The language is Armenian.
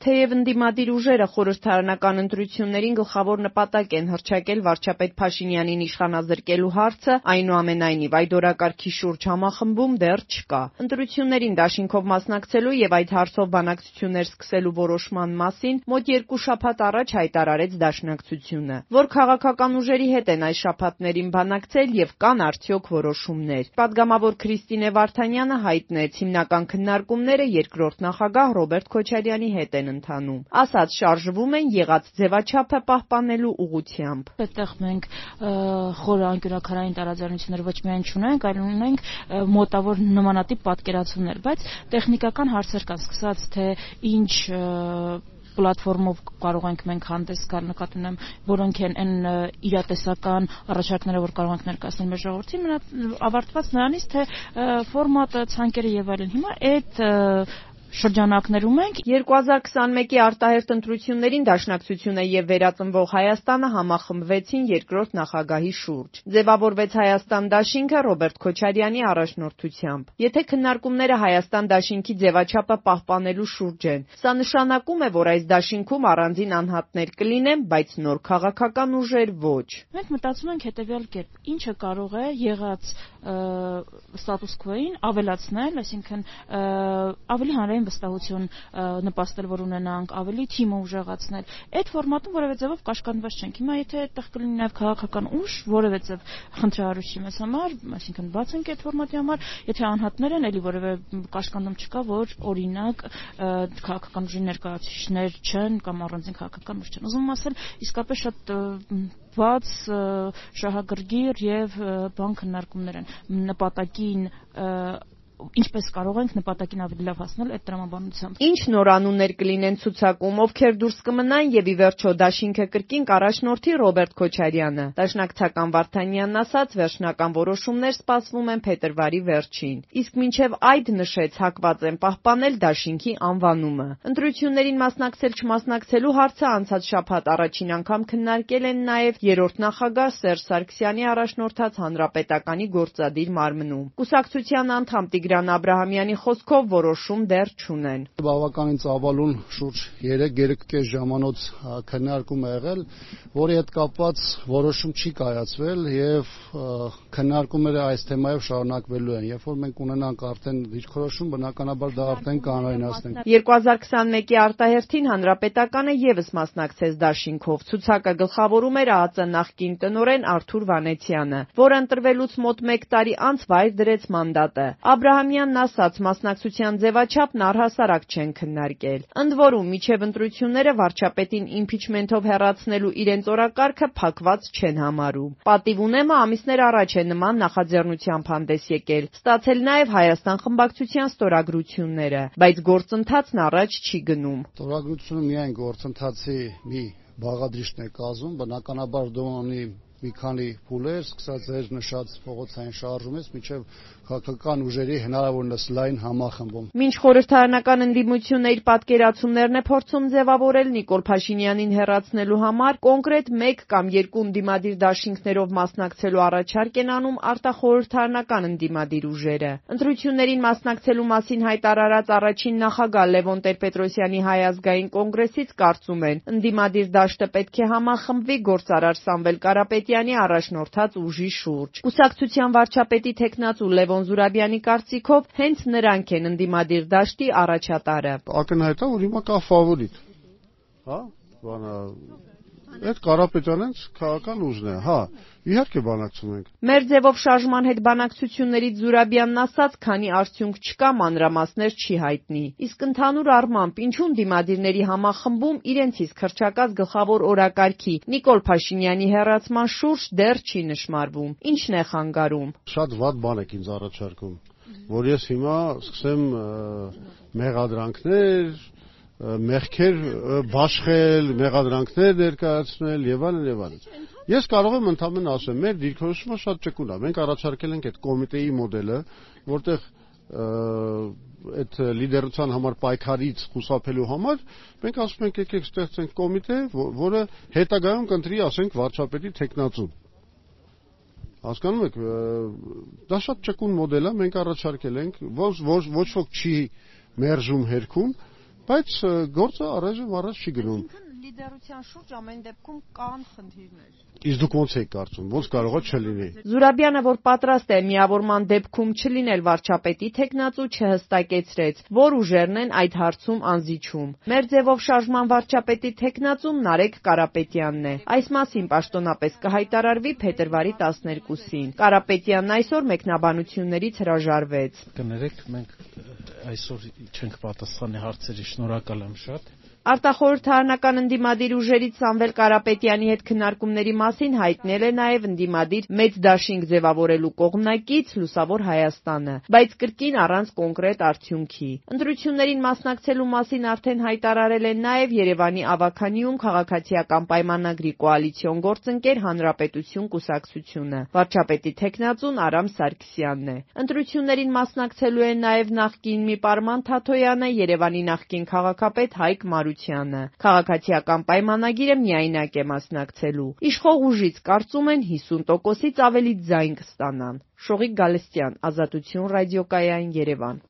թեև ընդդիմադիր ուժերը խորհրդարանական ընտրություններին գլխավոր նպատակ են հռչակել վարչապետ Փաշինյանին իշխանազրկելու հարցը, այնուամենայնիվ այդ օրակարգի շուրջ համախմբում դեռ չկա։ Ընտրություններին դաշինքով մասնակցելու եւ այդ հարցով բանակցություններ սկսելու որոշման մասին մոտ 2 շաբաթ առաջ հայտարարեց Դաշնակցությունը։ Որ քաղաքական ուժերի հետ են այս շաբաթներին բանակցել եւ կան արդյոք որոշումներ։ Պատգամավոր Քրիստինե Վարդանյանը հայտնեց, հիմնական քննարկումները երկրորդ նախագահ Ռոբերտ Քոչարյանի հետ են ընթանում։ Ասած շարժվում են եղած ձևաչափը պահպանելու ուղղությամբ։ Այդտեղ մենք խորը անկյունաքարային տարաձայնություններ ոչ միայն չունենք, այլ ունենք մոտավոր նմանատիպ պատկերացումներ, բայց տեխնիկական հարցեր կան, սկսած թե ինչ պլատֆորմով կարող ենք մենք հանդես գալ, նկատի ունեմ, որոնք են այն իրատեսական առաջարկները, որ կարող ենք ներկայացնել մեր ժողովրդին, ավարտված նրանից, թե ֆորմատը, ցանկերը եւ այլն։ Հիմա այդ շրջանակներում ենք 2021-ի արտահերթ ընտրություններին Դաշնակցությունը եւ Վերածնվող Հայաստանը համախմբվեցին երկրորդ նախագահի շուրջ։ Ձևավորվեց Հայաստան դաշինքը Ռոբերտ Քոչարյանի առաջնորդությամբ։ Եթե քննարկումները Հայաստան դաշինքի ձևաչափը պահպանելու շուրջ են, սա նշանակում է, որ այս դաշինքում առանձին անհատներ կլինեն, բայց նոր քաղաքական ուժեր ոչ։ Մենք մտածում ենք հետեւյալ կերպ. ինչը կարող է եղած ստատուս քվոին ավելացնել, այսինքն ավելի հանրային վստահություն նպաստել, որ ունենանք, ավելի թիմը ուժեղացնել։ Այդ ֆորմատում որևէ ձևով կաշկանդված չենք։ Հիմա եթե այդտեղ կլինի նաև քաղաքական ուժ, որևէ ձև խնդրահարույց չի մեզ համար, այսինքն բաց ենք այդ ֆորմատի համար, եթե անհատներ են, ելի որևէ կաշկանդում չկա, որ օրինակ քաղաքական ուժի ներկայացուցիչներ չեն կամ առանձին քաղաքական ուժ չեն։ Ուզում եմ ասել, իսկապես շատ բաց, շահագրգիռ եւ բան քննարկումներ են նպատակին ինչպես կարող ենք նպատակին ավելի լավ հասնել այդ տրամաբանությամբ։ Ինչ նոր անուններ կլինեն ցուցակում, ովքեր դուրս կմնան եւ ի վերջո դաշինքը կրկին կառաջնորդի Ռոբերտ Քոչարյանը։ Դաշնակցական Վարդանյանն ասաց, վերջնական որոշումներ սպասվում են փետրվարի վերջին։ Իսկ մինչեւ այդ նշեց, հակված են պահպանել դաշինքի անվանումը։ Ընտրություններին մասնակցել-չմասնակցելու հարցը անցած շաբաթ առաջին անգամ քննարկել են նաեւ երրորդ նախագահ Սերժ Սարգսյանի առաջնորդած Հանրապետականի գործադիր մարմնում։ Կուսակցության անդամ Տիգրան Աբրահամյանի խոսքով որոշում դեռ չունեն։ Բավականին ծավալուն շուրջ 3-3.5 ժամանոց քննարկում է եղել, որի հետ կապված որոշում չի կայացվել եւ քննարկումները այս թեմայով շարունակվելու են։ Երբ որ մենք ունենանք արդեն դիրքորոշում, բնականաբար դա արդեն կանոնացնենք։ 2021-ի արտահերթին Հանրապետականը եւս մասնակցեց դաշինքով։ Ցուցակը գլխավորում էր ԱԱԾ նախկին տնօրեն Արթուր Վանեցյանը, որը ընտրվելուց մոտ 1 տարի անց վայր դրեց մանդատը։ Աբրահամյանն ասաց, մասնակցության ձևաչափն առհասարակ չեն քննարկել։ Ընդ որում, մինչև ընտրությունները վարչապետին իմպիչմենթով հեռացնելու իրենց օրակարգը փակված չեն համարում։ Պատիվ ունեմը ամիսներ առաջ է նման նախաձեռնությամբ հանդես եկել, ստացել նաև Հայաստան խմբակցության ստորագրությունները, բայց գործընթացն առաջ չի գնում։ Ստորագրությունը միայն գործընթացի մի բաղադրիչն է կազմում, բնականաբար դա ունի մի քանի փուլեր, սկսած ձեր նշած փողոցային շարժումից մինչև քաղաքական ուժերի հնարավորինս լայն համախմբում։ Մինչ խորհրդարանական ընդդիմությունը իր պատկերացումներն է փորձում ձևավորել Նիկոլ Փաշինյանին հեռացնելու համար, կոնկրետ 1 կամ 2 ընդդիմադիր դաշինքներով մասնակցելու առաջարկ են անում արտախորհրդարանական ընդդիմադիր ուժերը։ Ընտրություններին մասնակցելու մասին հայտարարած առաջին նախագահ Լևոն Տեր-Պետրոսյանի Հայ ազգային կոնգրեսից կարծում են, ընդդիմադիր դաշտը պետք է համախմբվի գործարար Սամվել Կարապետյանի առաջնորդած ուժի շուրջ։ Կուսակցության վարչապետի թեկնածու Լևոն Զուրաբյանի կարծիքով հենց նրանք են ընդդիմադիր դաշտի առաջատարը։ Ակնհայտ է, որ հիմա կա ֆավորիտ, հա, այդ Կարապետյանն քաղաքական ուժն է, հա, իհարկե բանակցում ենք։ Մեր ձևով շարժման հետ բանակցություններից Զուրաբյանն ասաց, քանի արդյունք չկա, մանրամասներ չի հայտնի։ Իսկ ընդհանուր առմամբ, ինչու ընդդիմադիրների համախմբում իրենց իսկ հռչակած գլխավոր օրակարգի Նիկոլ Փաշինյանի հեռացման շուրջ դեռ չի նշмарվում։ Ինչն է խանգարում։ Շատ վատ բան եք ինձ առաջարկում, որ ես հիմա սկսեմ մեղադրանքներ, մեղքեր բաշխել, մեղադրանքներ ներկայացնել եւ այլն։ Ես կարող եմ ընդհանրապես ասեմ, մեր դիրքորոշումը շատ ճկուն է։ Մենք առաջարկել ենք այդ կոմիտեի մոդելը, որտեղ այդ լիդերության համար պայքարից խուսափելու համար մենք ասում ենք եկեք ստեղծենք կոմիտե, որը հետագայում կընտրի, ասենք, վարչապետի թեկնածուն։ Հասկանում եք, դա շատ ճկուն մոդել է, մենք առաջարկել ենք, ոչ ոք չի մերժում հերքում, բայց գործը առայժմ առաջ չի գնում։ Լիդերության շուրջ ամեն դեպքում կան խնդիրներ։ Իսկ դուք ո՞նց եք կարծում, ո՞նց կարող է չլինի։ Զուրաբյանը, որ պատրաստ է միավորման դեպքում չլինել վարչապետի թեկնածու, չհստակեցրեց, որ ուժերն են այդ հարցում անզիջում։ Մեր ձևով շարժման վարչապետի թեկնածուն Նարեկ Կարապետյանն է։ Այս մասին պաշտոնապես կհայտարարվի փետրվարի 12-ին։ Կարապետյանն այսօր մեկնաբանություններից հրաժարվեց։ Կներեք, մենք այսօր չենք պատասխանի հարցերի, շնորհակալ եմ շատ։ Արտախորհրդարանական ընդդիմադիր ուժերից Սամվել Կարապետյանի հետ քննարկումների մասին հայտնել է նաև ընդդիմադիր մեծ դաշինք ձևավորելու կողմնակից Լուսավոր Հայաստանը, բայց կրկին առանց կոնկրետ արդյունքի։ Ընտրություններին մասնակցելու մասին արդեն հայտարարել են նաև Երևանի Ավագանիում քաղաքացիական պայմանագրի կոալիցիոն գործընկեր Հանրապետություն կուսակցությունը։ Վարչապետի թեկնածուն Արամ Սարգսյանն է։ Ընտրություններին մասնակցելու են նաև նախկին մի պարման Թաթոյանը, Երևանի նախկին քաղաքապետ Հայկ Մարությանը։ Քաղաքացիական պայմանագիրը միայնակ է մասնակցելու։ Իշխող ուժից կարծում են 50%-ից ավելի ձայն կստանան։ Շողիկ Գալստյան, Ազատություն ռադիոկայան, Երևան։